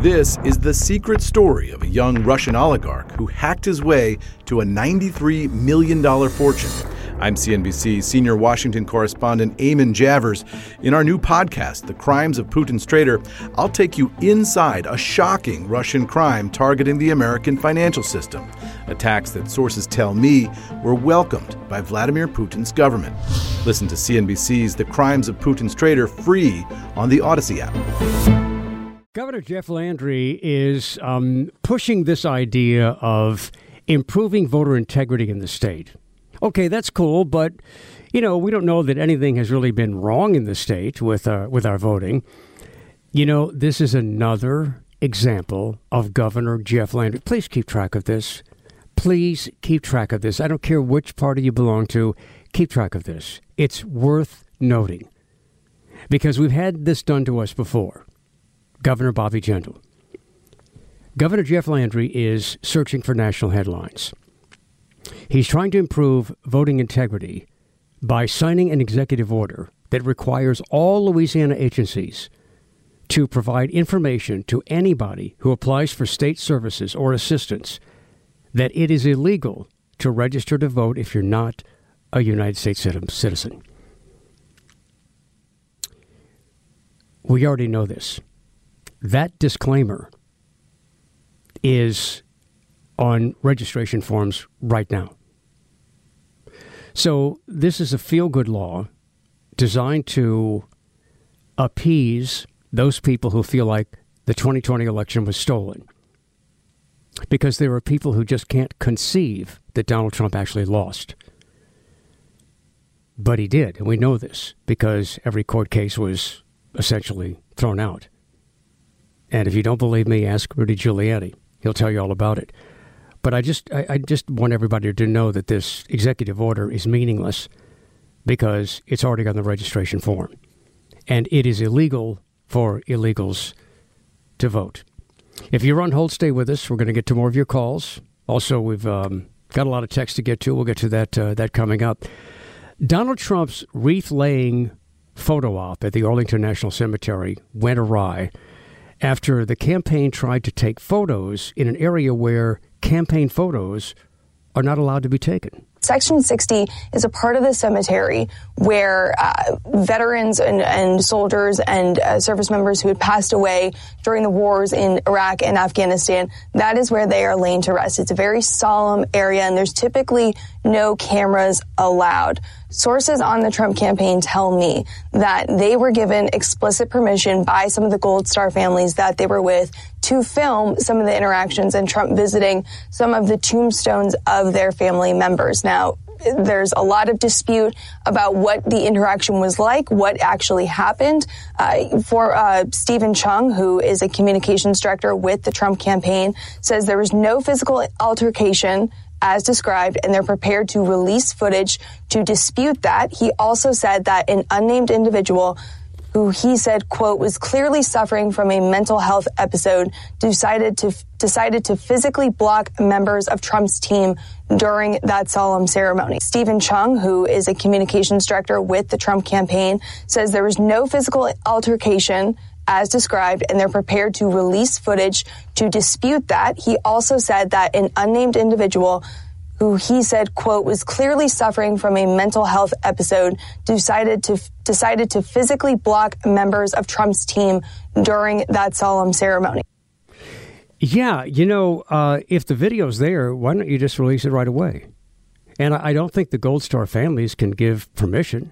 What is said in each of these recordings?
This is the secret story of a young Russian oligarch who hacked his way to a $93 million fortune. I'm CNBC senior Washington correspondent Eamon Javers. In our new podcast, The Crimes of Putin's Traitor, I'll take you inside a shocking Russian crime targeting the American financial system. Attacks that sources tell me were welcomed by Vladimir Putin's government. Listen to CNBC's The Crimes of Putin's Traitor free on the Odyssey app. Governor Jeff Landry is pushing this idea of improving voter integrity in the state. Okay, that's cool, but, we don't know that anything has really been wrong in the state with our voting. This is another example of Governor Jeff Landry. Please keep track of this. Please keep track of this. I don't care which party you belong to. Keep track of this. It's worth noting because we've had this done to us before. Governor Bobby Jindal. Governor Jeff Landry is searching for national headlines. He's trying to improve voting integrity by signing an executive order that requires all Louisiana agencies to provide information to anybody who applies for state services or assistance that it is illegal to register to vote if you're not a United States citizen. We already know this. That disclaimer is on registration forms right now. So this is a feel-good law designed to appease those people who feel like the 2020 election was stolen. Because there are people who just can't conceive that Donald Trump actually lost. But he did, and we know this because every court case was essentially thrown out. And if you don't believe me, ask Rudy Giuliani. He'll tell you all about it. But I just want everybody to know that this executive order is meaningless because it's already on the registration form. And it is illegal for illegals to vote. If you're on hold, stay with us. We're going to get to more of your calls. Also, we've got a lot of text to get to. We'll get to that coming up. Donald Trump's wreath-laying photo op at the Arlington National Cemetery went awry after the campaign tried to take photos in an area where campaign photos are not allowed to be taken. Section 60 is a part of the cemetery where veterans and soldiers and service members who had passed away during the wars in Iraq and Afghanistan, that is where they are laying to rest. It's a very solemn area, and there's typically no cameras allowed. Sources on the Trump campaign tell me that they were given explicit permission by some of the Gold Star families that they were with to film some of the interactions and Trump visiting some of the tombstones of their family members. Now, there's a lot of dispute about what the interaction was like, what actually happened. For Stephen Chung, who is a communications director with the Trump campaign, says there was no physical altercation as described, and they're prepared to release footage to dispute that. He also said that an unnamed individual who he said, quote, was clearly suffering from a mental health episode, decided to physically block members of Trump's team during that solemn ceremony. Stephen Chung, who is a communications director with the Trump campaign, says there was no physical altercation as described, and they're prepared to release footage to dispute that. He also said that an unnamed individual who he said, quote, was clearly suffering from a mental health episode, decided to physically block members of Trump's team during that solemn ceremony. Yeah, if the video's there, why don't you just release it right away? And I don't think the Gold Star families can give permission.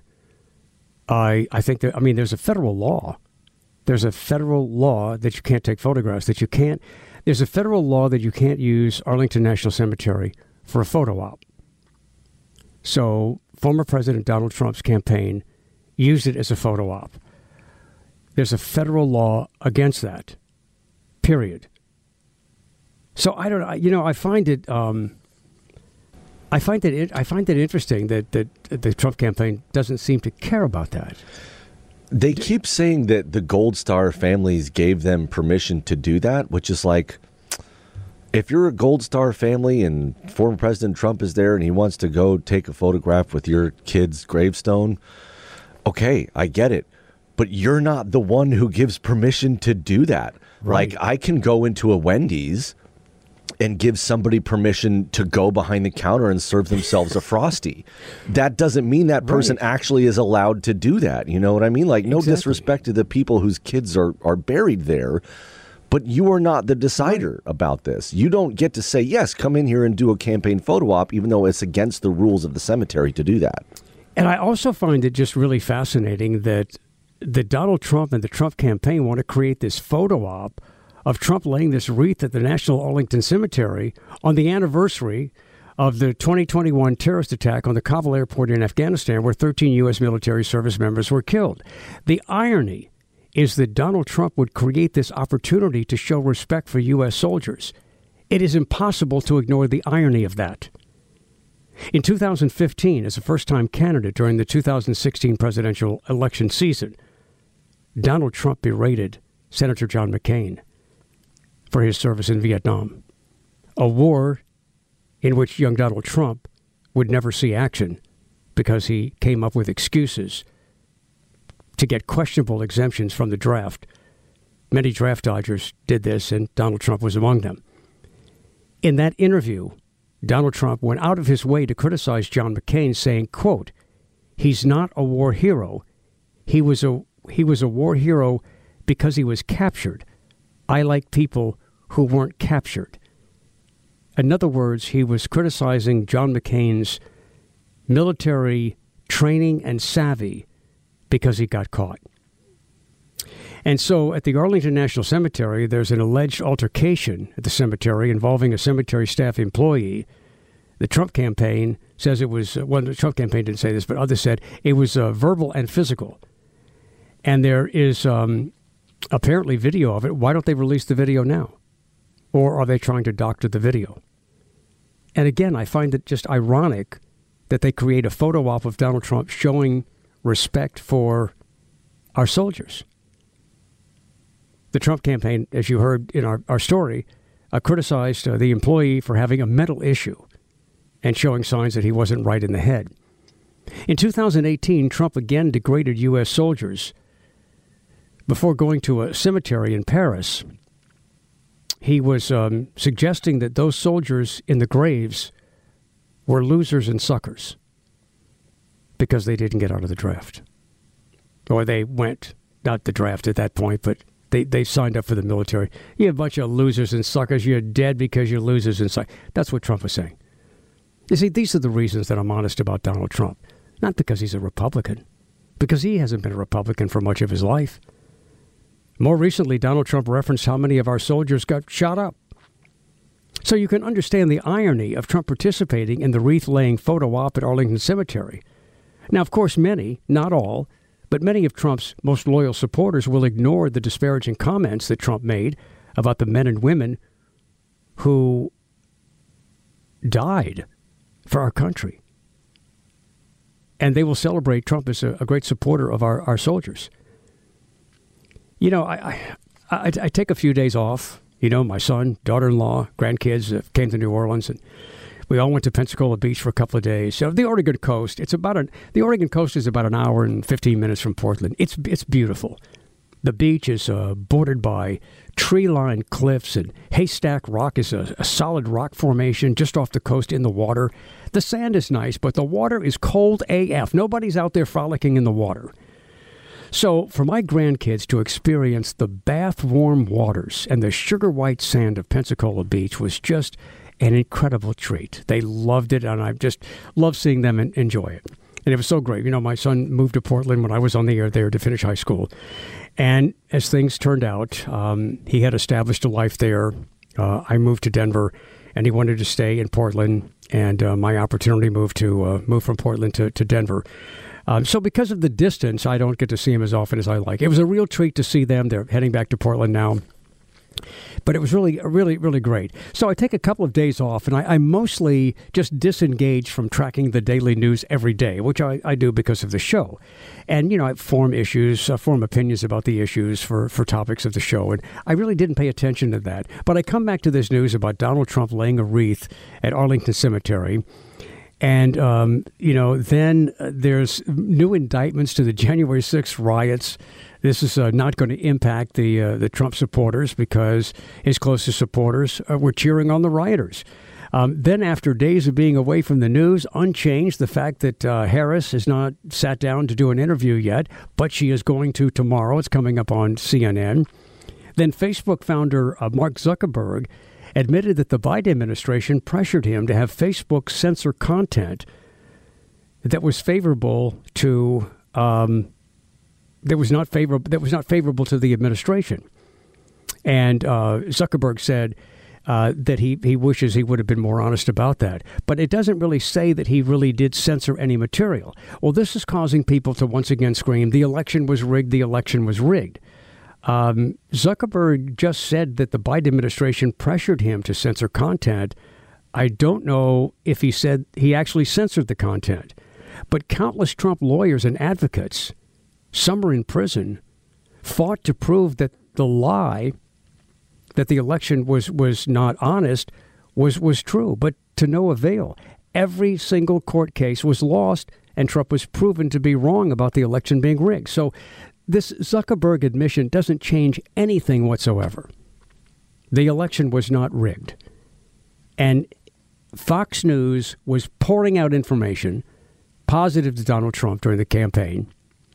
I think there's a federal law. There's a federal law that you can't take photographs, there's a federal law that you can't use Arlington National Cemetery for a photo op. So former President Donald Trump's campaign used it as a photo op. There's a federal law against that, period. So I don't know. I find it interesting that the Trump campaign doesn't seem to care about that. They keep saying that the Gold Star families gave them permission to do that, which is like, if you're a Gold Star family and former President Trump is there and he wants to go take a photograph with your kid's gravestone, okay, I get it. but you're not the one who gives permission to do that. Right. Like, I can go into a Wendy's and give somebody permission to go behind the counter and serve themselves a Frosty. That doesn't mean that person actually is allowed to do that. You know what I mean? Like, no disrespect to the people whose kids are buried there, but you are not the decider about this. You don't get to say, yes, come in here and do a campaign photo op, even though it's against the rules of the cemetery to do that. And I also find it just really fascinating that Donald Trump and the Trump campaign want to create this photo op of Trump laying this wreath at the National Arlington Cemetery on the anniversary of the 2021 terrorist attack on the Kabul airport in Afghanistan, where 13 U.S. military service members were killed. The irony is that Donald Trump would create this opportunity to show respect for U.S. soldiers. It is impossible to ignore the irony of that. In 2015, as a first-time candidate during the 2016 presidential election season, Donald Trump berated Senator John McCain for his service in Vietnam, a war in which young Donald Trump would never see action because he came up with excuses to get questionable exemptions from the draft. Many draft dodgers did this, and Donald Trump was among them. In that interview, Donald Trump went out of his way to criticize John McCain, saying, quote, "He's not a war hero. He was a war hero because he was captured. I like people who weren't captured." In other words, he was criticizing John McCain's military training and savvy because he got caught. And so at the Arlington National Cemetery, there's an alleged altercation at the cemetery involving a cemetery staff employee. The Trump campaign says it was, well, the Trump campaign didn't say this, but others said it was verbal and physical. And there is apparently video of it. Why don't they release the video now? Or are they trying to doctor the video? And again, I find it just ironic that they create a photo op of Donald Trump showing respect for our soldiers. The Trump campaign, as you heard in our story, criticized the employee for having a mental issue and showing signs that he wasn't right in the head. In 2018, Trump again degraded U.S. soldiers. Before going to a cemetery in Paris, he was suggesting that those soldiers in the graves were losers and suckers because they didn't get out of the draft. Or they went, not the draft at that point, but they signed up for the military. You're a bunch of losers and suckers. You're dead because you're losers and suckers. That's what Trump was saying. You see, these are the reasons that I'm honest about Donald Trump. Not because he's a Republican, because he hasn't been a Republican for much of his life. More recently, Donald Trump referenced how many of our soldiers got shot up. So you can understand the irony of Trump participating in the wreath-laying photo op at Arlington Cemetery. Now, of course, many, not all, but many of Trump's most loyal supporters will ignore the disparaging comments that Trump made about the men and women who died for our country. And they will celebrate Trump as a great supporter of our soldiers. You know, I take a few days off. You know, my son, daughter-in-law, grandkids came to New Orleans, and we all went to Pensacola Beach for a couple of days. So the Oregon coast, the Oregon coast is about an hour and 15 minutes from Portland. It's beautiful. The beach is bordered by tree-lined cliffs, and Haystack Rock is a solid rock formation just off the coast in the water. The sand is nice, but the water is cold AF. Nobody's out there frolicking in the water. So for my grandkids to experience the bath-warm waters and the sugar-white sand of Pensacola Beach was just an incredible treat. They loved it, and I just love seeing them enjoy it. And it was so great. You know, my son moved to Portland when I was on the air there to finish high school. And as things turned out, he had established a life there. I moved to Denver, and he wanted to stay in Portland. And my opportunity moved from Portland to Denver. So because of the distance, I don't get to see him as often as I like. It was a real treat to see them. They're heading back to Portland now. But it was really, really, really great. So I take a couple of days off, and I mostly just disengage from tracking the daily news every day, which I do because of the show. And, you know, I form opinions about the issues for topics of the show. And I really didn't pay attention to that. But I come back to this news about Donald Trump laying a wreath at Arlington Cemetery. And, then there's new indictments to the January 6th riots. This is not going to impact the Trump supporters because his closest supporters were cheering on the rioters. Then after days of being away from the news, unchanged, the fact that Harris has not sat down to do an interview yet, but she is going to tomorrow. It's coming up on CNN. Then Facebook founder Mark Zuckerberg admitted that the Biden administration pressured him to have Facebook censor content that was favorable to that was not favorable to the administration. And Zuckerberg said that he wishes he would have been more honest about that. But it doesn't really say that he really did censor any material. Well, this is causing people to once again scream, the election was rigged, the election was rigged. Zuckerberg just said that the Biden administration pressured him to censor content. I don't know if he said he actually censored the content. But countless Trump lawyers and advocates, some are in prison, fought to prove that the lie that the election was not honest was true, but to no avail. Every single court case was lost, and Trump was proven to be wrong about the election being rigged. So this Zuckerberg admission doesn't change anything whatsoever. The election was not rigged. And Fox News was pouring out information positive to Donald Trump during the campaign.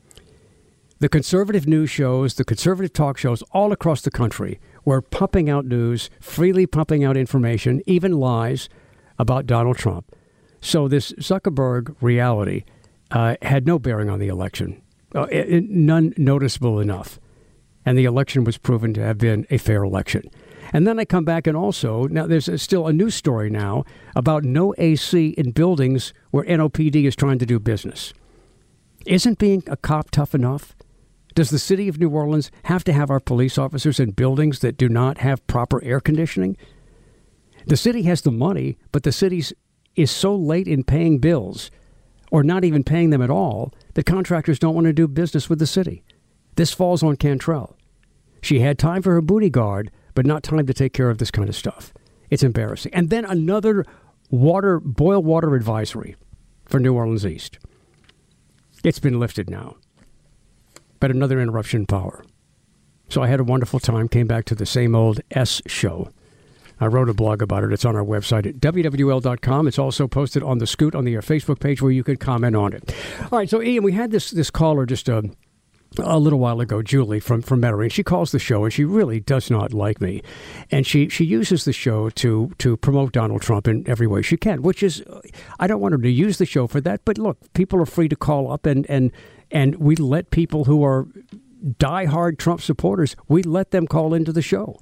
The conservative news shows, the conservative talk shows all across the country were pumping out news, freely pumping out information, even lies about Donald Trump. So this Zuckerberg reality had no bearing on the election. None noticeable enough. And the election was proven to have been a fair election. And then I come back and also, now there's still a news story now about no AC in buildings where NOPD is trying to do business. Isn't being a cop tough enough? Does the city of New Orleans have to have our police officers in buildings that do not have proper air conditioning? The city has the money, but the city is so late in paying bills, or not even paying them at all, that contractors don't want to do business with the city. This falls on Cantrell. She had time for her booty guard, but not time to take care of this kind of stuff. It's embarrassing. And then another boil water advisory for New Orleans East. It's been lifted now, but another interruption in power. So I had a wonderful time, came back to the same old S show. I wrote a blog about it. It's on our website at WWL.com. It's also posted on the Scoot on the Facebook page where you can comment on it. All right, so Ian, we had this caller just a little while ago, Julie from Metairie, and she calls the show, and she really does not like me. And she uses the show to promote Donald Trump in every way she can, which is, I don't want her to use the show for that, but look, people are free to call up, and we let people who are diehard Trump supporters, we let them call into the show.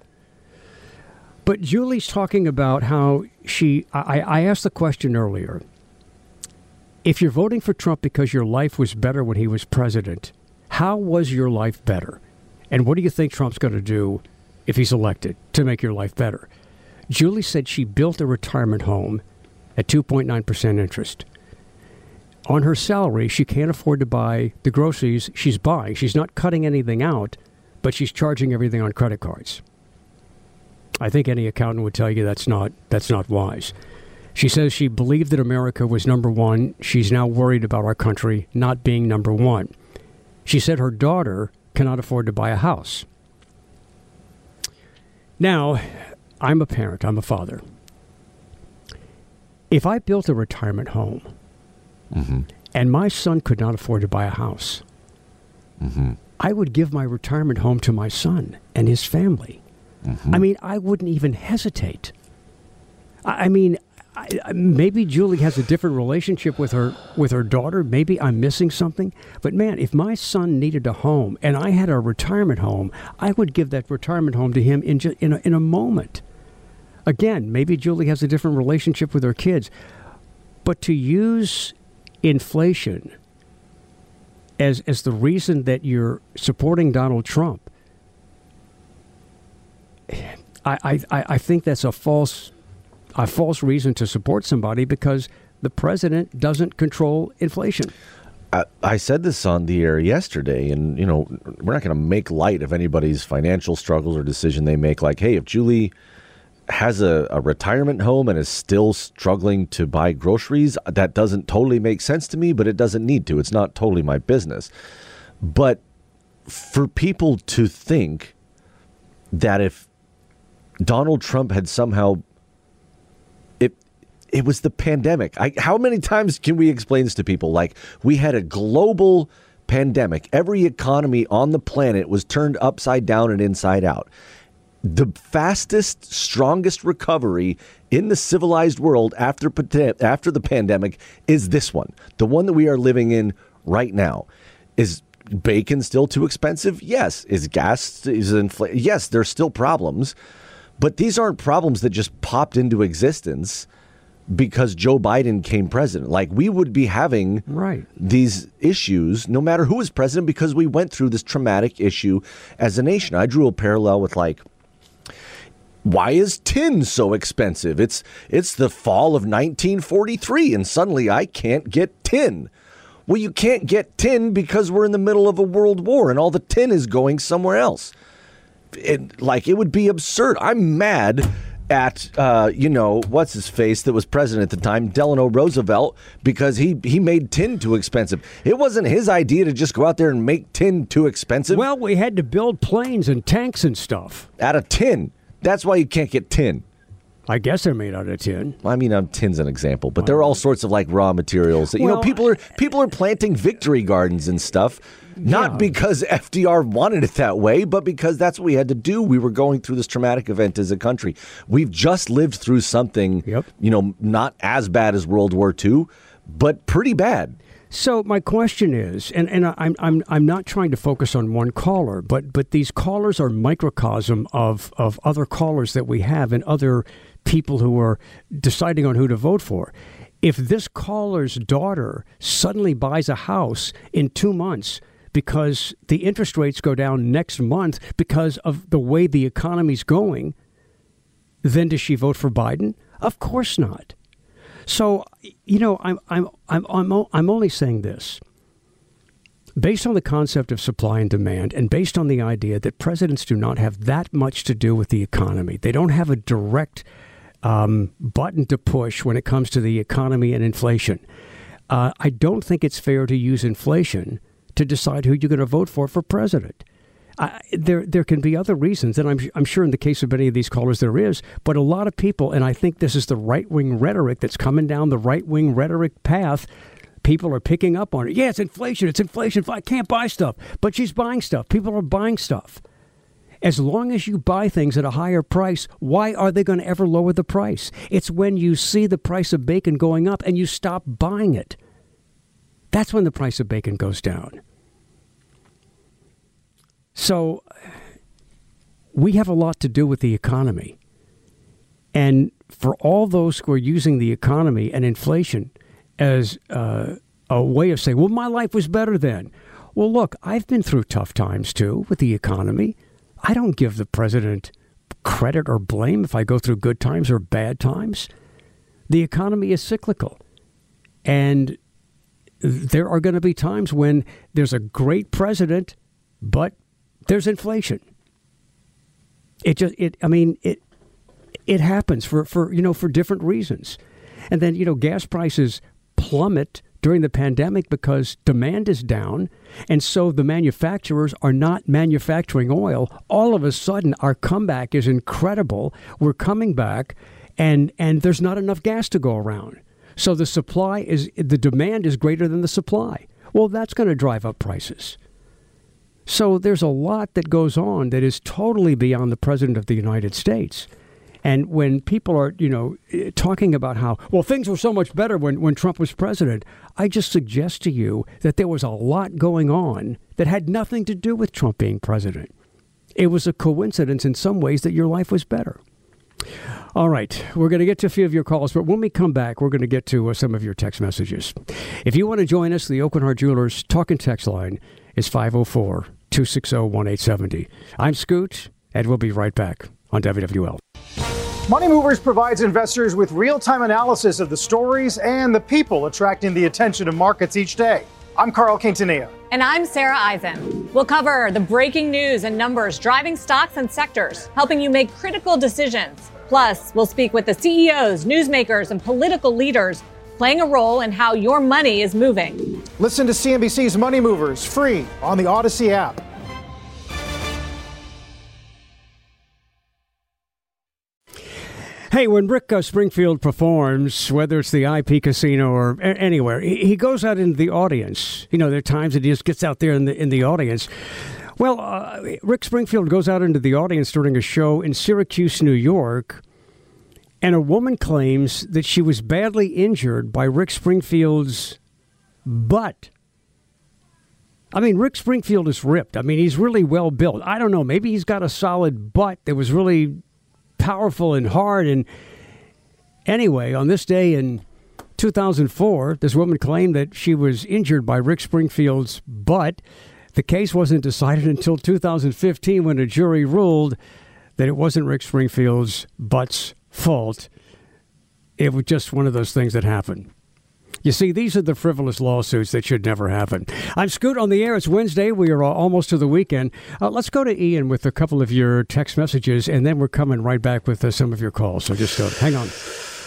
But Julie's talking about how I asked the question earlier, if you're voting for Trump because your life was better when he was president, how was your life better? And what do you think Trump's going to do if he's elected to make your life better? Julie said she built a retirement home at 2.9% interest. On her salary, she can't afford to buy the groceries she's buying. She's not cutting anything out, but she's charging everything on credit cards. I think any accountant would tell you that's not wise. She says she believed that America was number one. She's now worried about our country not being number one. She said her daughter cannot afford to buy a house. Now, I'm a parent. I'm a father. If I built a retirement home and my son could not afford to buy a house, I would give my retirement home to my son and his family. I mean, I wouldn't even hesitate. I mean, maybe Julie has a different relationship with her daughter. Maybe I'm missing something. But man, if my son needed a home and I had a retirement home, I would give that retirement home to him in a moment. Again, maybe Julie has a different relationship with her kids. But to use inflation as the reason that you're supporting Donald Trump, I think that's a false reason to support somebody because the president doesn't control inflation. I said this on the air yesterday, and, we're not going to make light of anybody's financial struggles or decision they make. Like, hey, if Julie has a retirement home and is still struggling to buy groceries, that doesn't totally make sense to me, but it doesn't need to. It's not totally my business. But for people to think that if Donald Trump had somehow, it was the pandemic. How many times can we explain this to people? Like, we had a global pandemic. Every economy on the planet was turned upside down and inside out. The fastest, strongest recovery in the civilized world after the pandemic is this one, the one that we are living in right now. Is bacon still too expensive? Yes. Is gas inflated? Yes, there's still problems, but these aren't problems that just popped into existence because Joe Biden came president. Like, we would be having these issues no matter who is president because we went through this traumatic issue as a nation. I drew a parallel with, like, why is tin so expensive? It's the fall of 1943 and suddenly I can't get tin. Well, you can't get tin because we're in the middle of a world war and all the tin is going somewhere else. It would be absurd. I'm mad at, what's his face that was president at the time, Delano Roosevelt, because he made tin too expensive. It wasn't his idea to just go out there and make tin too expensive. Well, we had to build planes and tanks and stuff. Out of tin. That's why you can't get tin. I guess they're made out of tin. I mean, tin's an example, but there are all sorts of like raw materials that, people are planting victory gardens and stuff, not because FDR wanted it that way, but because that's what we had to do. We were going through this traumatic event as a country. We've just lived through something, not as bad as World War II, but pretty bad. So my question is, and I'm not trying to focus on one caller, but these callers are microcosm of other callers that we have and other people who are deciding on who to vote for. If this caller's daughter suddenly buys a house in 2 months because the interest rates go down next month because of the way the economy's going, then does she vote for Biden? Of course not. So, I'm only saying this. Based on the concept of supply and demand, and based on the idea that presidents do not have that much to do with the economy, they don't have a direct button to push when it comes to the economy and inflation. I don't think it's fair to use inflation to decide who you're going to vote for president. There can be other reasons, and I'm sure in the case of many of these callers there is, but a lot of people, and I think this is the right-wing rhetoric that's coming down the right-wing rhetoric path, people are picking up on it. Yeah, it's inflation. I can't buy stuff. But she's buying stuff. People are buying stuff. As long as you buy things at a higher price, why are they going to ever lower the price? It's when you see the price of bacon going up and you stop buying it. That's when the price of bacon goes down. So we have a lot to do with the economy. And for all those who are using the economy and inflation as a way of saying, well, my life was better then. Well, look, I've been through tough times, too, with the economy. I don't give the president credit or blame if I go through good times or bad times. The economy is cyclical. And there are going to be times when there's a great president, but there's inflation. It happens for different reasons. And then, gas prices plummet during the pandemic because demand is down. And so the manufacturers are not manufacturing oil. All of a sudden, our comeback is incredible. We're coming back and there's not enough gas to go around. So the demand is greater than the supply. Well, that's going to drive up prices. So there's a lot that goes on that is totally beyond the president of the United States. And when people are, talking about how, well, things were so much better when Trump was president, I just suggest to you that there was a lot going on that had nothing to do with Trump being president. It was a coincidence in some ways that your life was better. All right, we're going to get to a few of your calls, but when we come back, we're going to get to some of your text messages. If you want to join us, the Aucoin Hart Jewelers talk and text line is 504-260-1870. I'm Scoot, and we'll be right back on WWL. Money Movers provides investors with real-time analysis of the stories and the people attracting the attention of markets each day. I'm Carl Quintanilla. And I'm Sarah Eisen. We'll cover the breaking news and numbers driving stocks and sectors, helping you make critical decisions. Plus, we'll speak with the CEOs, newsmakers, and political leaders playing a role in how your money is moving. Listen to CNBC's Money Movers free on the Odyssey app. Hey, when Rick Springfield performs, whether it's the IP Casino or anywhere, he goes out into the audience. You know, there are times that he just gets out there in the audience. Well, Rick Springfield goes out into the audience during a show in Syracuse, New York, and a woman claims that she was badly injured by Rick Springfield's butt. I mean, Rick Springfield is ripped. I mean, he's really well built. I don't know. Maybe he's got a solid butt that was really powerful and hard. And anyway, on this day in 2004, this woman claimed that she was injured by Rick Springfield's butt. The case wasn't decided until 2015 when a jury ruled that it wasn't Rick Springfield's butt's fault. It was just one of those things that happened. You see, these are the frivolous lawsuits that should never happen. I'm Scoot on the air. It's Wednesday. We are almost to the weekend. Let's go to Ian with a couple of your text messages, and then we're coming right back with some of your calls. So just hang on.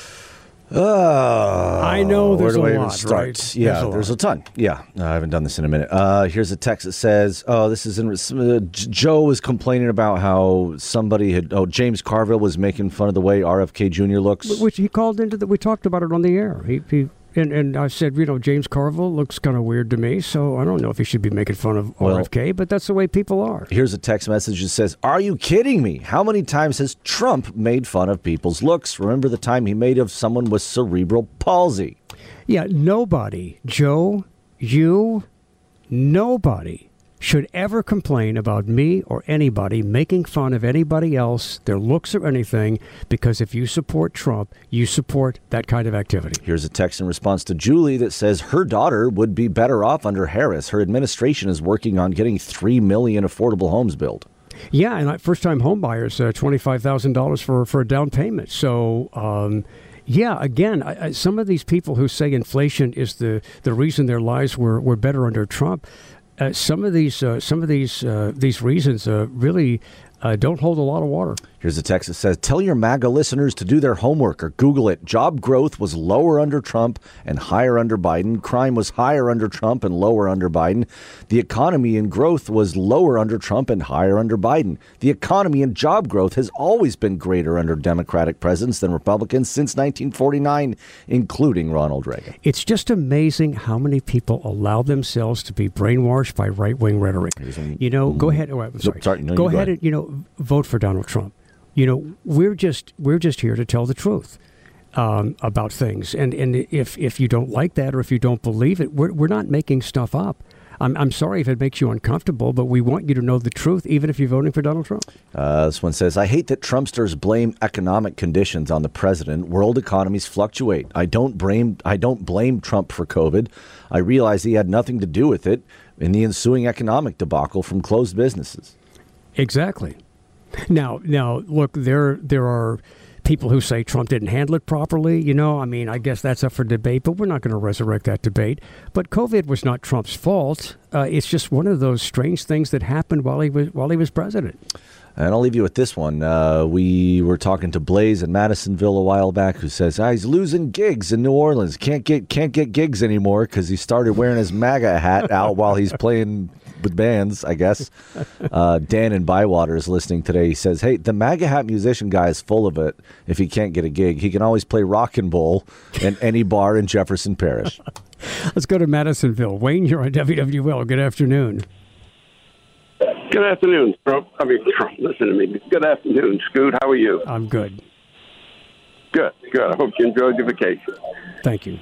I know there's a lot, right? Yeah, there's a ton. Yeah, I haven't done this in a minute. Here's a text that says, Joe was complaining about how James Carville was making fun of the way RFK Jr. looks. Which he called into we talked about it on the air. And I said, James Carville looks kind of weird to me, so I don't know if he should be making fun of RFK, but that's the way people are. Here's a text message that says, are you kidding me? How many times has Trump made fun of people's looks? Remember the time he made of someone with cerebral palsy? Yeah, nobody, Joe, nobody should ever complain about me or anybody making fun of anybody else, their looks or anything, because if you support Trump, you support that kind of activity. Here's a text in response to Julie that says her daughter would be better off under Harris. Her administration is working on getting 3 million affordable homes built. Yeah, and first-time home buyers, $25,000 for a down payment. So, yeah, again, some of these people who say inflation is the reason their lives were better under Trump, some of these reasons really don't hold a lot of water. Here's a text that says, tell your MAGA listeners to do their homework or Google it. Job growth was lower under Trump and higher under Biden. Crime was higher under Trump and lower under Biden. The economy and growth was lower under Trump and higher under Biden. The economy and job growth has always been greater under Democratic presidents than Republicans since 1949, including Ronald Reagan. It's just amazing how many people allow themselves to be brainwashed by right-wing rhetoric. Go ahead. Oh, I'm sorry. Go ahead and, vote for Donald Trump. We're just here to tell the truth about things, and if you don't like that or if you don't believe it, we're not making stuff up. I'm sorry if it makes you uncomfortable, but we want you to know the truth, even if you're voting for Donald Trump. This one says, I hate that Trumpsters blame economic conditions on the president. World economies fluctuate. I don't blame Trump for COVID. I realize he had nothing to do with it in the ensuing economic debacle from closed businesses. Exactly. Now, look, there are people who say Trump didn't handle it properly. I guess that's up for debate, but we're not going to resurrect that debate. But COVID was not Trump's fault. It's just one of those strange things that happened while he was president. And I'll leave you with this one. We were talking to Blaze in Madisonville a while back, who says he's losing gigs in New Orleans. Can't get gigs anymore because he started wearing his MAGA hat out while he's playing with bands, I guess. Dan in Bywater is listening today. He says, hey, the MAGA hat musician guy is full of it. If he can't get a gig, he can always play rock and roll in any bar in Jefferson Parish. Let's go to Madisonville. Wayne, you're on WWL. Good afternoon. Good afternoon, Trump. Listen to me. Good afternoon, Scoot. How are you? I'm good. Good. I hope you enjoyed your vacation. Thank you.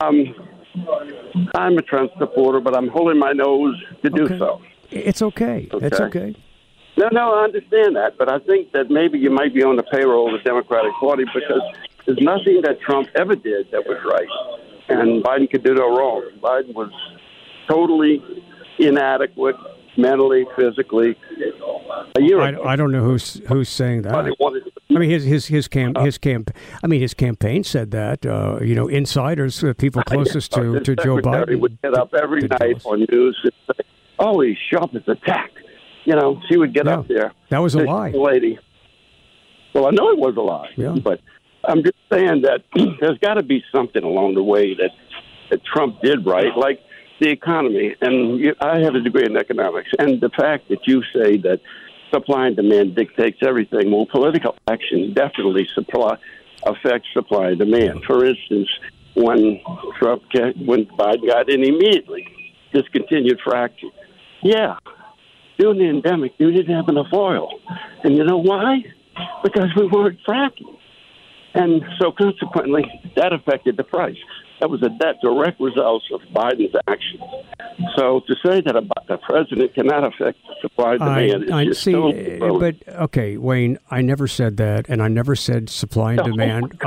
I'm a Trump supporter, but I'm holding my nose to do so. It's okay. It's okay. No, I understand that, but I think that maybe you might be on the payroll of the Democratic Party because there's nothing that Trump ever did that was right, and Biden could do no wrong. Biden was totally inadequate, mentally, physically. A year ago. I don't know who's saying that. I mean, his campaign said that. Insiders, people closest to Joe Biden, would get up every night on news and say, "Oh, he's sharp as a tack." She would get up there. That was a lie, lady. Well, I know it was a lie, but I'm just saying that there's got to be something along the way that Trump did right, like the economy. And I have a degree in economics, and the fact that you say that supply and demand dictates everything. Well, political action definitely affects supply and demand. For instance, when Biden got in, immediately discontinued fracking. Yeah, during the endemic, you didn't have enough oil. And you know why? Because we weren't fracking. And so consequently, that affected the price. That was a direct result of Biden's actions. So to say that the president cannot affect supply and demand is okay, Wayne, I never said that, and I never said supply and demand.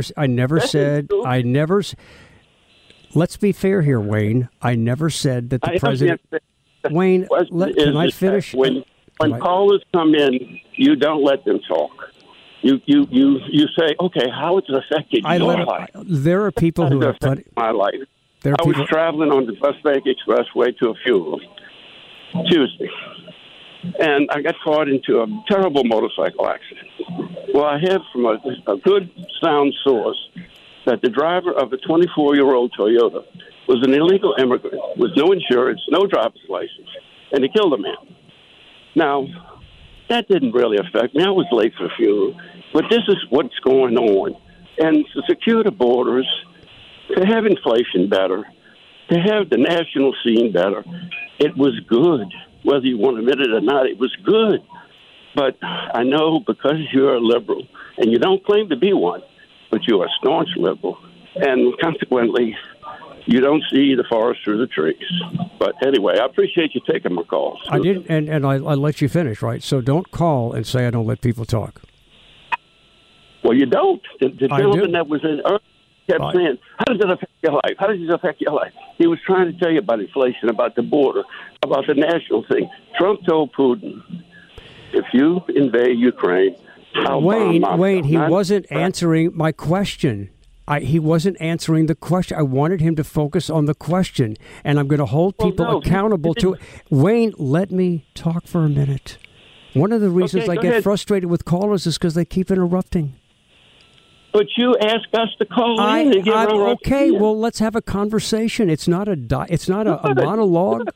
Let's be fair here, Wayne. I never said that the president. Wayne, can I finish? When callers come in, you don't let them talk. You say, okay, how it's affected your life? There are people who have put my life. I was traveling on the Westbank Expressway to a funeral Tuesday, and I got caught into a terrible motorcycle accident. Well, I heard from a good sound source that the driver of a 24-year-old Toyota was an illegal immigrant with no insurance, no driver's license, and he killed a man. Now, that didn't really affect me. I was late for the funeral. But this is what's going on. And to secure the borders, to have inflation better, to have the national scene better, it was good. Whether you want to admit it or not, it was good. But I know because you're a liberal, and you don't claim to be one, but you're a staunch liberal, and consequently, you don't see the forest through the trees. But anyway, I appreciate you taking my call. I did, and I let you finish, right? So don't call and say I don't let people talk. Well, you don't. The gentleman that was in Earth kept saying, how does it affect your life? How does it affect your life? He was trying to tell you about inflation, about the border, about the national thing. Trump told Putin, if you invade Ukraine, I'll bomb Moscow. Wayne, he wasn't answering my question. He wasn't answering the question. I wanted him to focus on the question, and I'm going to hold people accountable to it. Wayne, let me talk for a minute. One of the reasons I get frustrated with callers is because they keep interrupting. But you ask us to call in and get okay, well, let's have a conversation. It's not a monologue.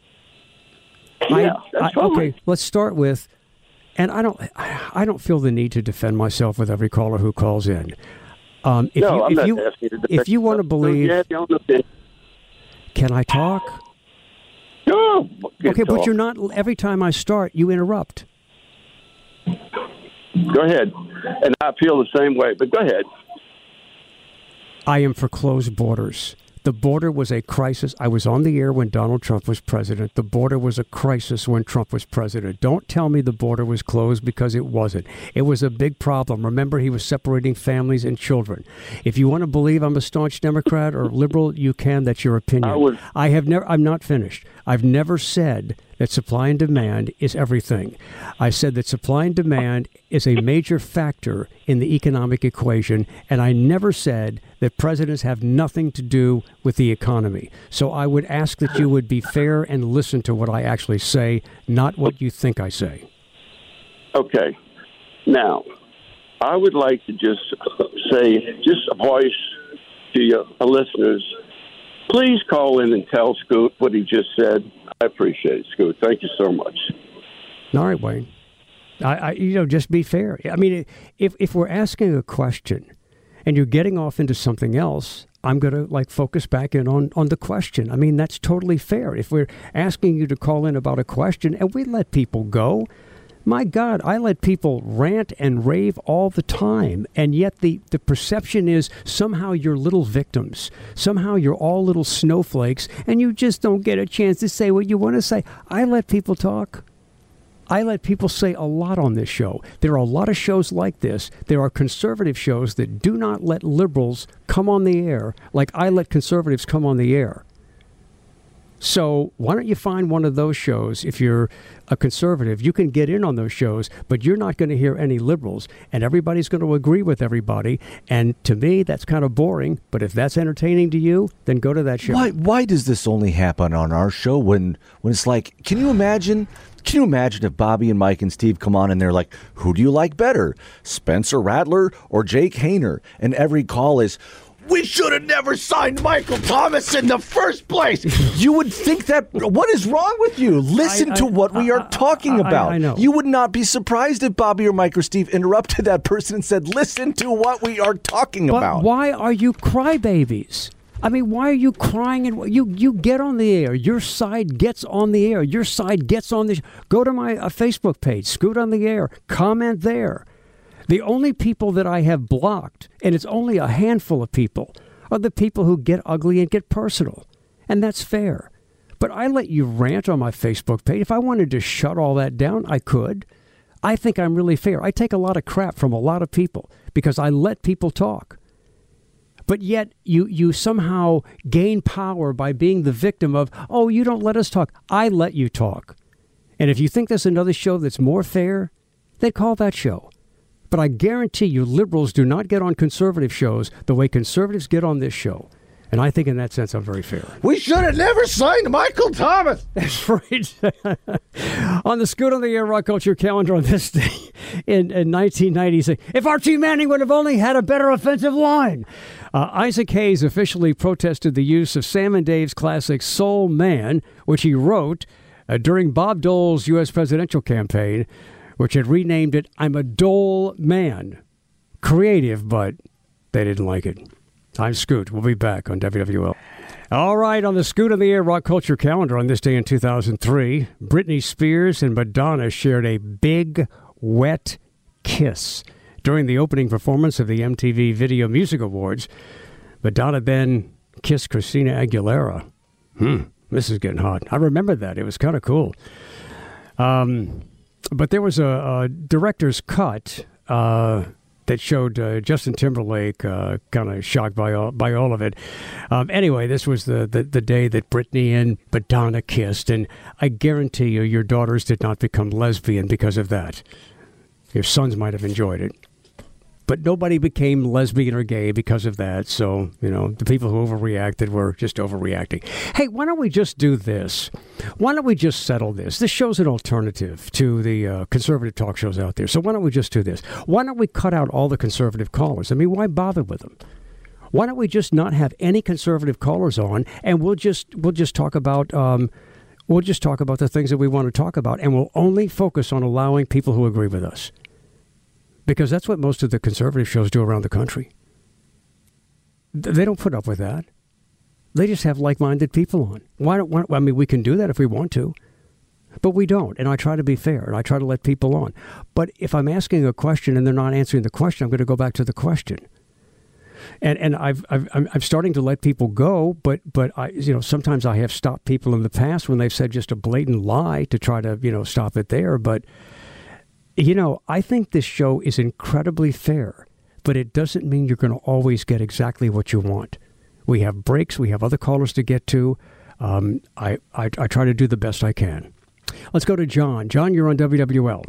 Okay, let's start with, and I don't feel the need to defend myself with every caller who calls in. If you want to believe, can I talk? No. Okay, but you're not. Every time I start, you interrupt. Go ahead. And I feel the same way, but go ahead. I am for closed borders. The border was a crisis. I was on the air when Donald Trump was president. The border was a crisis when Trump was president. Don't tell me the border was closed, because it wasn't. It was a big problem. Remember, he was separating families and children. If you want to believe I'm a staunch Democrat or liberal, you can. That's your opinion. I'm not finished. I've never said that supply and demand is everything. I said that supply and demand is a major factor in the economic equation, and I never said that presidents have nothing to do with the economy. So I would ask that you would be fair and listen to what I actually say, not what you think I say. Okay. Now, I would like to just a voice to your listeners. Please call in and tell Scoot what he just said. I appreciate it, Scoot. Thank you so much. All right, Wayne. Just be fair. I mean, if we're asking a question and you're getting off into something else, I'm going to focus back in on the question. I mean, that's totally fair. If we're asking you to call in about a question and we let people go, my God, I let people rant and rave all the time. And yet the perception is somehow you're little victims. Somehow you're all little snowflakes and you just don't get a chance to say what you want to say. I let people talk. I let people say a lot on this show. There are a lot of shows like this. There are conservative shows that do not let liberals come on the air like I let conservatives come on the air. So why don't you find one of those shows? If you're a conservative, you can get in on those shows, but you're not going to hear any liberals, and everybody's going to agree with everybody. And to me, that's kind of boring. But if that's entertaining to you, then go to that show. Why does this only happen on our show when it's like, can you imagine if Bobby and Mike and Steve come on and they're like, who do you like better, Spencer Rattler or Jake Hainer? And every call is, we should have never signed Michael Thomas in the first place. You would think that, what is wrong with you? Listen to what we are talking about. I know. You would not be surprised if Bobby or Mike or Steve interrupted that person and said, listen to what we are talking about. But why are you crybabies? I mean, why are you crying? And you get on the air. Your side gets on the air. Your side gets on the... Go to my Facebook page. Scoot on the air. Comment there. The only people that I have blocked, and it's only a handful of people, are the people who get ugly and get personal. And that's fair. But I let you rant on my Facebook page. If I wanted to shut all that down, I could. I think I'm really fair. I take a lot of crap from a lot of people because I let people talk. But yet you somehow gain power by being the victim of, oh, you don't let us talk. I let you talk. And if you think there's another show that's more fair, then call that show. But I guarantee you liberals do not get on conservative shows the way conservatives get on this show. And I think in that sense, I'm very fair. We should have never signed Michael Thomas. That's right. On the Scoot on the Air Rock Culture calendar on this day in 1996, if Archie Manning would have only had a better offensive line. Isaac Hayes officially protested the use of Sam and Dave's classic Soul Man, which he wrote during Bob Dole's U.S. presidential campaign, which had renamed it I'm a Dole Man. Creative, but they didn't like it. I'm Scoot. We'll be back on WWL. All right, on the Scoot on the Air Rock Culture calendar on this day in 2003, Britney Spears and Madonna shared a big, wet kiss during the opening performance of the MTV Video Music Awards. Madonna then kissed Christina Aguilera. This is getting hot. I remember that. It was kind of cool. But there was a director's cut that showed Justin Timberlake kind of shocked by all of it. Anyway, this was the day that Britney and Madonna kissed, and I guarantee you your daughters did not become lesbian because of that. Your sons might have enjoyed it. But nobody became lesbian or gay because of that. So, the people who overreacted were just overreacting. Hey, why don't we just do this? Why don't we just settle this? This show's an alternative to the conservative talk shows out there. So why don't we just do this? Why don't we cut out all the conservative callers? I mean, why bother with them? Why don't we just not have any conservative callers on, and we'll just talk about the things that we want to talk about, and we'll only focus on allowing people who agree with us. Because that's what most of the conservative shows do around the country. They don't put up with that. They just have like-minded people on. I mean, we can do that if we want to, but we don't. And I try to be fair, and I try to let people on. But if I'm asking a question and they're not answering the question, I'm going to go back to the question. And I'm starting to let people go, but sometimes I have stopped people in the past when they've said just a blatant lie to try to stop it there, but. I think this show is incredibly fair, but it doesn't mean you're going to always get exactly what you want. We have breaks. We have other callers to get to. I try to do the best I can. Let's go to John. John, you're on WWL.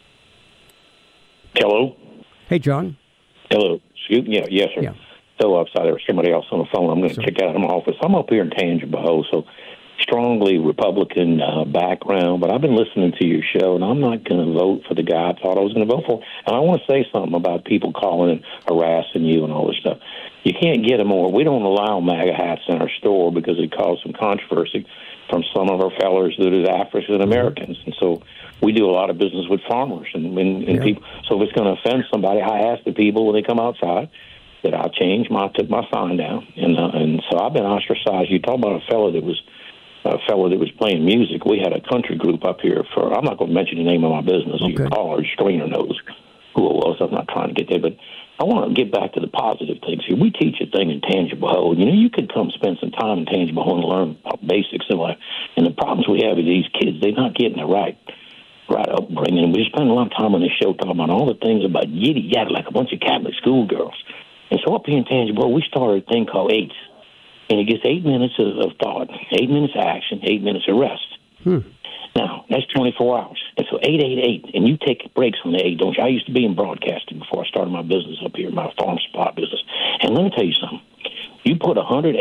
Hello. Hey, John. Hello. Yeah, yes, sir. Yeah. So upside there was somebody else on the phone. I'm going to check out of my office. I'm up here in Tangipahoa, so strongly Republican background, but I've been listening to your show, and I'm not going to vote for the guy I thought I was going to vote for. And I want to say something about people calling and harassing you and all this stuff. You can't get them more. We don't allow MAGA hats in our store because it caused some controversy from some of our fellows that are African Americans. And so we do a lot of business with farmers and people. So if it's going to offend somebody, I ask the people when they come outside that I took my sign down. And so I've been ostracized. You talk about a fellow that was playing music. We had a country group up here I'm not going to mention the name of my business. Okay. Your caller, your screener knows who it was. I'm not trying to get there, but I want to get back to the positive things here. We teach a thing in Tangipahoa. You could come spend some time in Tangipahoa and learn basics in life. And the problems we have with these kids, they're not getting the right upbringing. We spend a lot of time on this show talking about all the things about yada like a bunch of Catholic schoolgirls. And so up here in Tangipahoa, we started a thing called AIDS. and it gets 8 minutes of thought, 8 minutes of action, 8 minutes of rest. Now, that's 24 hours. And so 8, and you take breaks on the 8, don't you? I used to be in broadcasting before I started my business up here, my farm supply business. And let me tell you something. You put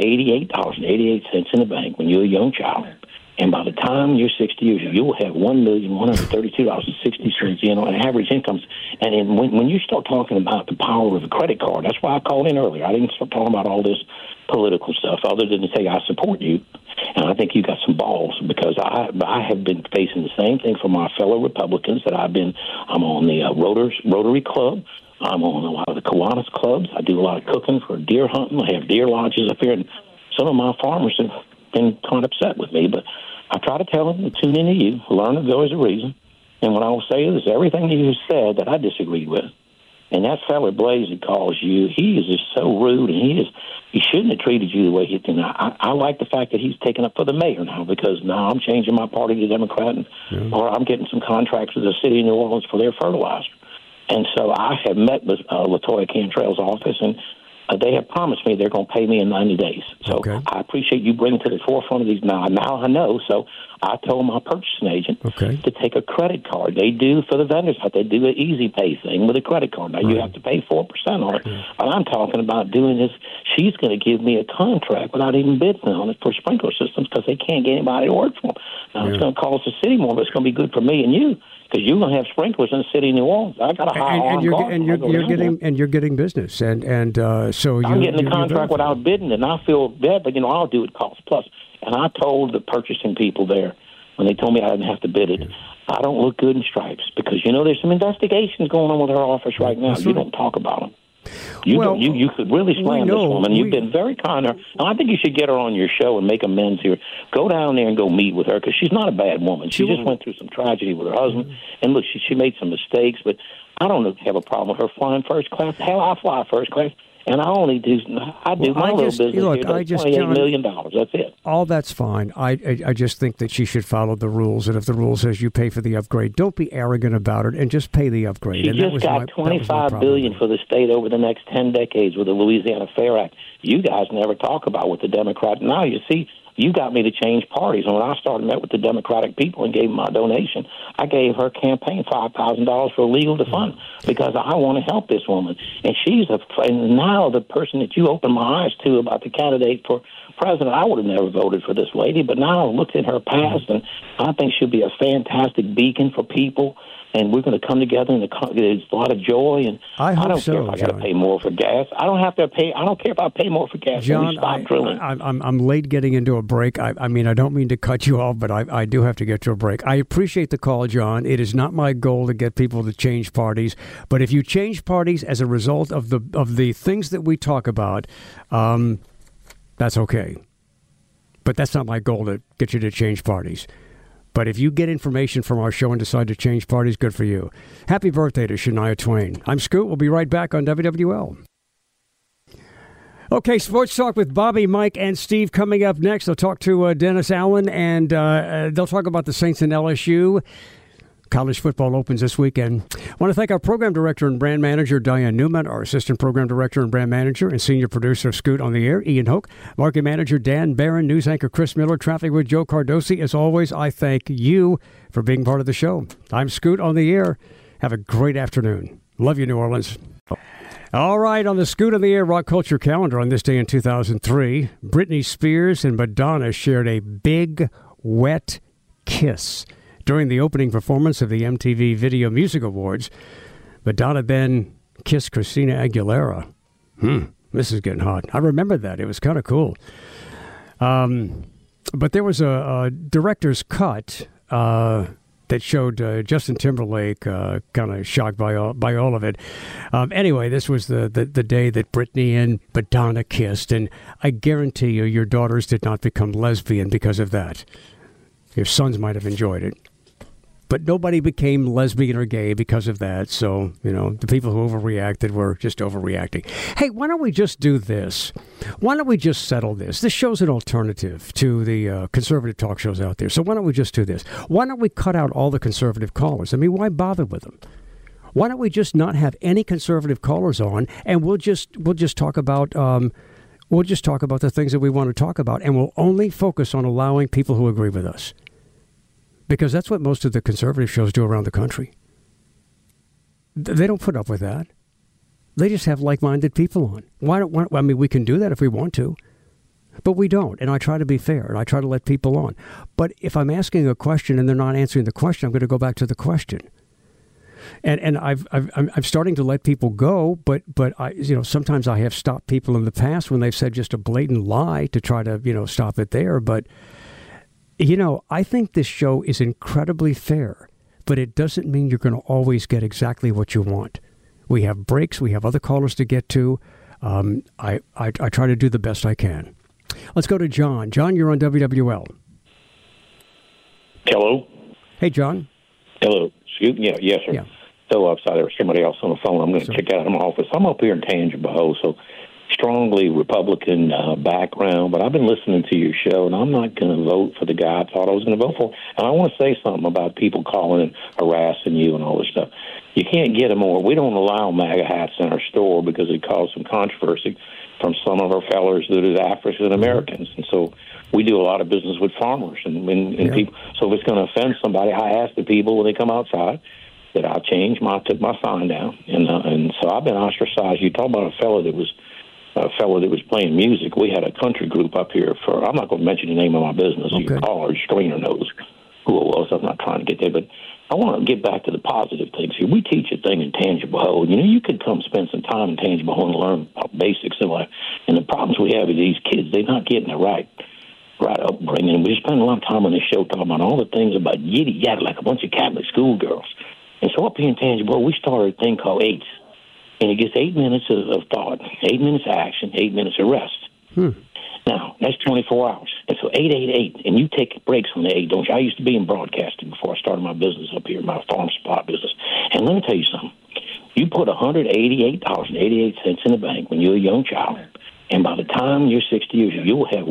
$188.88 in the bank when you're a young child, and by the time you're 60 years, you will have $1,132.60 on average incomes. And then when you start talking about the power of a credit card, that's why I called in earlier. I didn't start talking about all this political stuff other than to say I support you. And I think you got some balls, because I have been facing the same thing from my fellow Republicans that I'm on the Rotary Club. I'm on a lot of the Kiwanis clubs. I do a lot of cooking for deer hunting. I have deer lodges up here, and some of my farmers have been kind of upset with me. But I try to tell them to tune into you, learn that there is a reason. And what I will say is everything you said that I disagreed with. And that fella Blaze that calls you, he is just so rude, and he shouldn't have treated you the way he did. I like the fact that he's taken up for the mayor now, because now I'm changing my party to Democrat, or I'm getting some contracts with the city of New Orleans for their fertilizer. And so I have met with LaToya Cantrell's office, and they have promised me they're going to pay me in 90 days. So I appreciate you bringing to the forefront of these. Now I know. So I told my purchasing agent to take a credit card. They do for the vendors, they do an easy pay thing with a credit card. Now you have to pay 4% on it. But I'm talking about doing this. She's going to give me a contract without even bidding on it for sprinkler systems, because they can't get anybody to work for them. Now it's going to cost the city more, but it's going to be good for me and you, because you're going to have sprinklers in the city of New Orleans. I got a high you're getting business, and so I'm getting the contract without bidding, and I feel bad, but I'll do it cost plus. And I told the purchasing people there when they told me I didn't have to bid it, I don't look good in stripes, because there's some investigations going on with her office right now. You don't talk about them. You could really slam this woman. You've been very kind to her. And I think you should get her on your show and make amends here. Go down there and go meet with her, because she's not a bad woman. She just went through some tragedy with her husband. And look, she made some mistakes, but I don't have a problem with her flying first class. Hell, I fly first class. And my little business here, $28 million. That's it. All that's fine. I just think that she should follow the rules. And if the rule says you pay for the upgrade, don't be arrogant about it and just pay the upgrade. She just got $25 billion for the state over the next 10 decades with the Louisiana Fair Act. You guys never talk about with the Democrat. Now you see, you got me to change parties. And when I met with the Democratic people and gave them my donation, I gave her campaign $5,000 for a legal defund, because I want to help this woman. And and now the person that you opened my eyes to about the candidate for president, I would have never voted for this lady, but now I looked at her past, and I think she'll be a fantastic beacon for people. And we're going to come together, and there's a lot of joy. And I don't care if I got to pay more for gas. I don't have to pay. I don't care if I pay more for gas. John, I'm late getting into a break. I mean, I don't mean to cut you off, but I do have to get to a break. I appreciate the call, John. It is not my goal to get people to change parties, but if you change parties as a result of the things that we talk about, that's okay. But that's not my goal, to get you to change parties. But if you get information from our show and decide to change parties, good for you. Happy birthday to Shania Twain. I'm Scoot. We'll be right back on WWL. Okay, Sports Talk with Bobby, Mike, and Steve coming up next. They'll talk to Dennis Allen, and they'll talk about the Saints and LSU. College football opens this weekend. I want to thank our program director and brand manager, Diane Newman, our assistant program director and brand manager and senior producer of Scoot on the Air, Ian Hoke, market manager, Dan Barron, news anchor, Chris Miller, traffic with Joe Cardosi. As always, I thank you for being part of the show. I'm Scoot on the Air. Have a great afternoon. Love you, New Orleans. All right, on the Scoot on the Air Rock Culture calendar on this day in 2003, Britney Spears and Madonna shared a big, wet kiss during the opening performance of the MTV Video Music Awards. Madonna then kissed Christina Aguilera. This is getting hot. I remember that. It was kind of cool. But there was a director's cut that showed Justin Timberlake kind of shocked by all of it. Anyway, this was the day that Britney and Madonna kissed, and I guarantee you your daughters did not become lesbian because of that. Your sons might have enjoyed it. But nobody became lesbian or gay because of that. So, the people who overreacted were just overreacting. Hey, why don't we just do this? Why don't we just settle this? This show's an alternative to the conservative talk shows out there. So why don't we just do this? Why don't we cut out all the conservative callers? I mean, why bother with them? Why don't we just not have any conservative callers on, and we'll just talk about We'll just talk about the things that we want to talk about, and we'll only focus on allowing people who agree with us. Because that's what most of the conservative shows do around the country. They don't put up with that. They just have like-minded people on. I mean, we can do that if we want to, but we don't. And I try to be fair, and I try to let people on. But if I'm asking a question and they're not answering the question, I'm going to go back to the question. And I'm starting to let people go, but sometimes I have stopped people in the past when they've said just a blatant lie to try to stop it there. But I think this show is incredibly fair, but it doesn't mean you're going to always get exactly what you want. We have breaks. We have other callers to get to. I try to do the best I can. Let's go to John. John, you're on WWL. Hello. Hey, John. Hello. Excuse me. Yes, sir. Yeah. So upside there was somebody else on the phone. I'm going to kick out of my office. I'm up here in Tangipahoa, so strongly Republican background, but I've been listening to your show, and I'm not going to vote for the guy I thought I was going to vote for. And I want to say something about people calling and harassing you and all this stuff. You can't get them more. We don't allow MAGA hats in our store because it caused some controversy from some of our fellows that are African Americans. And so we do a lot of business with farmers and people. So if it's going to offend somebody, I ask the people when they come outside that I took my sign down. And so I've been ostracized. You talk about a fellow that was playing music. We had a country group up here I'm not going to mention the name of my business. Okay. Your caller, your screener knows who it was. I'm not trying to get there, but I want to get back to the positive things here. We teach a thing in Tangipahoa. You could come spend some time in Tangipahoa and learn about basics in life. And the problems we have with these kids, they're not getting the right upbringing. We spend a lot of time on this show talking about all the things about yiddy-yaddy like a bunch of Catholic schoolgirls. And so up here in Tangipahoa, we started a thing called 8s. And it gets 8 minutes of thought, 8 minutes of action, 8 minutes of rest. Now, that's 24 hours. And so 8. And you take breaks on the 8, don't you? I used to be in broadcasting before I started my business up here, my farm supply business. And let me tell you something. You put $188.88 in the bank when you're a young child, and by the time you're 60 years, you'll have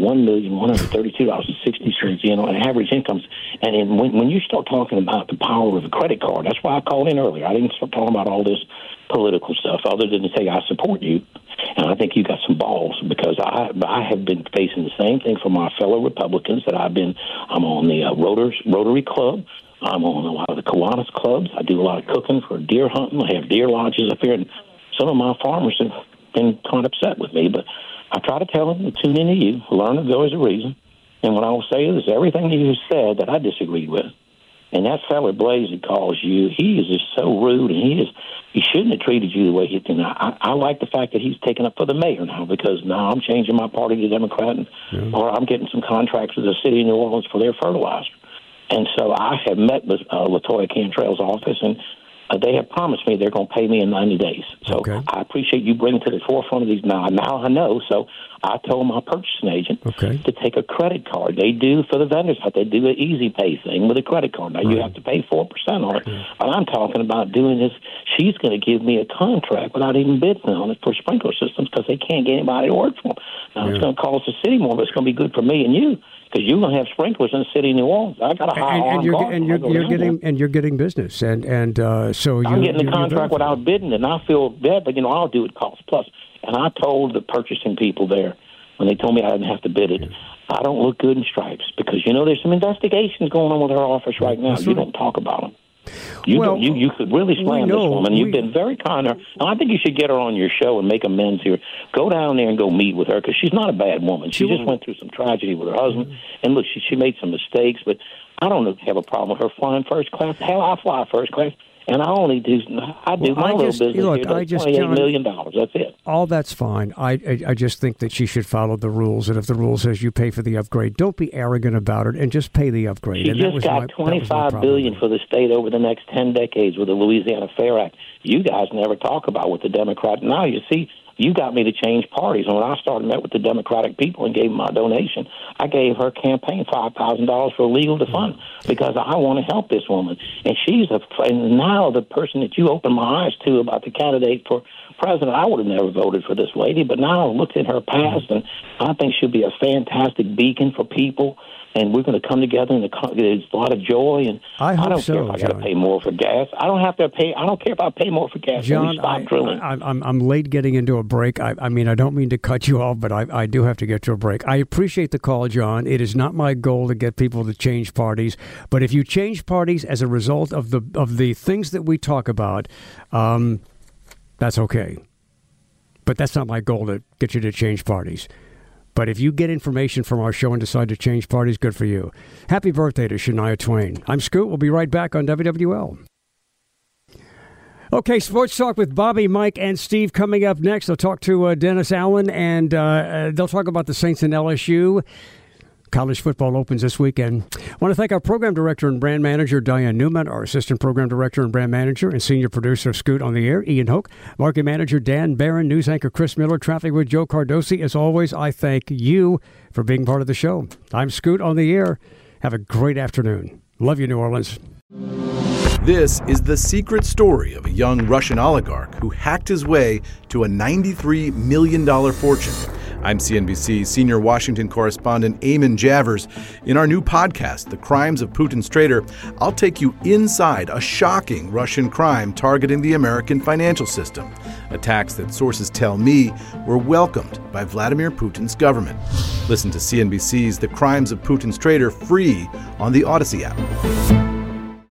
$1,132.60 on average incomes. And then when you start talking about the power of a credit card, that's why I called in earlier. I didn't start talking about all this political stuff other than to say I support you. And I think you got some balls because I have been facing the same thing from my fellow Republicans that I'm on the Rotary Club. I'm on a lot of the Kiwanis clubs. I do a lot of cooking for deer hunting. I have deer lodges up here. And some of my farmers have been kind of upset with me, but I try to tell them to tune into you, learn that there is a reason. And what I will say is everything you said that I disagreed with. And that fella Blaze that calls you, he is just so rude, and he shouldn't have treated you the way he did. I like the fact that he's taken up for the mayor now because now I'm changing my party to Democrat, or I'm getting some contracts with the city of New Orleans for their fertilizer. And so I have met with LaToya Cantrell's office, and they have promised me they're going to pay me in 90 days. So I appreciate you bringing to the forefront of these. Now I know. So I told my purchasing agent to take a credit card. They do for the vendors, but they do an easy pay thing with a credit card. Now you have to pay 4% on it. But I'm talking about doing this. She's going to give me a contract without even bidding on it for sprinkler systems because they can't get anybody to work for them. Now it's going to cost the city more, but it's going to be good for me and you. Because you're going to have sprinklers in the city of New Orleans. I got a high and you're getting business, and so I'm getting the contract without bidding, and I feel bad, but I'll do it cost plus. And I told the purchasing people there when they told me I didn't have to bid it, I don't look good in stripes because there's some investigations going on with her office right now. You don't talk about them. You could really slam this woman. You've been very kind to her. And I think you should get her on your show and make amends here. Go down there and go meet with her because she's not a bad woman. She just went through some tragedy with her husband. And look, she made some mistakes, but I don't have a problem with her flying first class. Hell, I fly first class. And I only do my little business here. $28 million. That's it. All that's fine. I just think that she should follow the rules. And if the rule says you pay for the upgrade, don't be arrogant about it and just pay the upgrade. She just got $25 billion for the state over the next 10 decades with the Louisiana Fair Act. You guys never talk about with the Democrat. Now you see. You got me to change parties. And when I met with the Democratic people and gave them my donation, I gave her campaign $5,000 for legal to fund because I want to help this woman. And and now the person that you opened my eyes to about the candidate for president, I would have never voted for this lady, but now I looked at her past, and I think she'll be a fantastic beacon for people and we're going to come together, and there's a lot of joy. And I don't so, care if I got to pay more for gas. I don't care if I pay more for gas. John, stop drilling. I'm late getting into a break. I mean, I don't mean to cut you off, but I do have to get to a break. I appreciate the call, John. It is not my goal to get people to change parties, but if you change parties as a result of the things that we talk about, that's okay. But that's not my goal, to get you to change parties. But if you get information from our show and decide to change parties, good for you. Happy birthday to Shania Twain. I'm Scoot. We'll be right back on WWL. Okay, Sports Talk with Bobby, Mike, and Steve coming up next. They'll talk to Dennis Allen, and they'll talk about the Saints and LSU. College football opens this weekend. I want to thank our program director and brand manager, Diane Newman, our assistant program director and brand manager and senior producer of Scoot on the Air, Ian Hoke, market manager, Dan Barron, news anchor, Chris Miller, traffic with Joe Cardosi. As always, I thank you for being part of the show. I'm Scoot on the Air. Have a great afternoon. Love you, New Orleans. This is the secret story of a young Russian oligarch who hacked his way to a $93 million fortune. I'm CNBC senior Washington correspondent Eamon Javers. In our new podcast, The Crimes of Putin's Traitor, I'll take you inside a shocking Russian crime targeting the American financial system. Attacks that sources tell me were welcomed by Vladimir Putin's government. Listen to CNBC's The Crimes of Putin's Traitor free on the Odyssey app.